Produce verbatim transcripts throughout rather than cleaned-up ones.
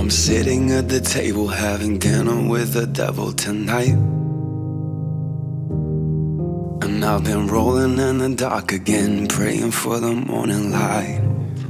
I'm sitting at the table having dinner with the devil tonight. And I've been rolling in the dark again, praying for the morning light.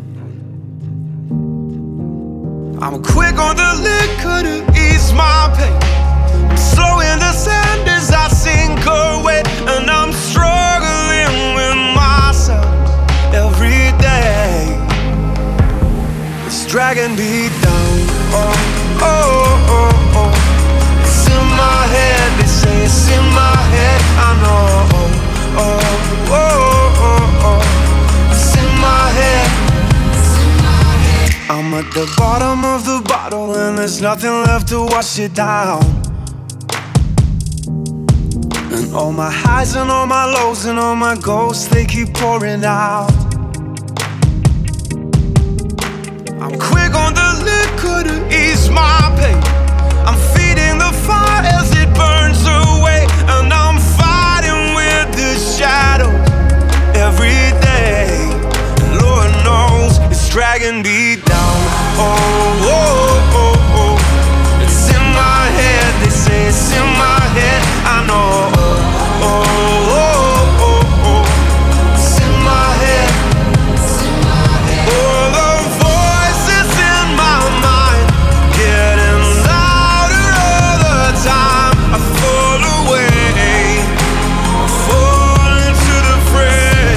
I'm quick on the liquor to ease my pain. I'm slow in the sand as I sink away. And I'm struggling with myself every day. It's dragging me down. Oh, oh, oh, oh. It's in my head, they say it's in my head. I know. Oh, oh, oh, oh, oh. It's in my head. I'm at the bottom of the bottle and there's nothing left to wash it down. And all my highs and all my lows and all my ghosts, they keep pouring out. I'm quick on the liquor to ease my pain. I'm feeding the fire as it burns away. And I'm fighting with the shadows every day. And Lord knows it's dragging me down. Oh, oh, oh, oh. It's in my head, they say it's in my head. I know. Oh, oh, oh, oh, oh. It's in my head. Oh, the voices in my mind getting louder all the time. I fall away, I fall into the fray.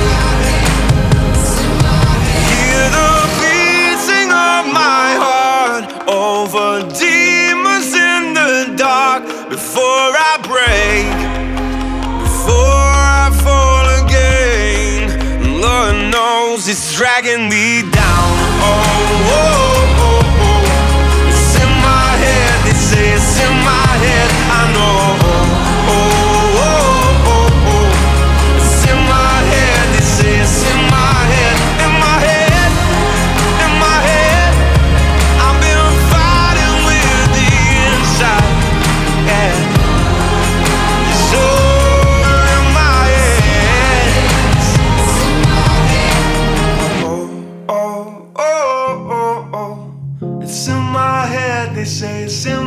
Hear the beating of my heart over demons in the dark. Before I break, before I fall again, Lord knows it's dragging me down. Oh, oh, oh, oh. It's in my head, they say it's in my head. I know. Oh, oh, oh, oh. It's in my head, they say it's in my head. In my head, in my head. I've been fighting with the inside. Yeah. It's all in my head. Oh, oh, oh, oh, oh. It's in my head, they say it's in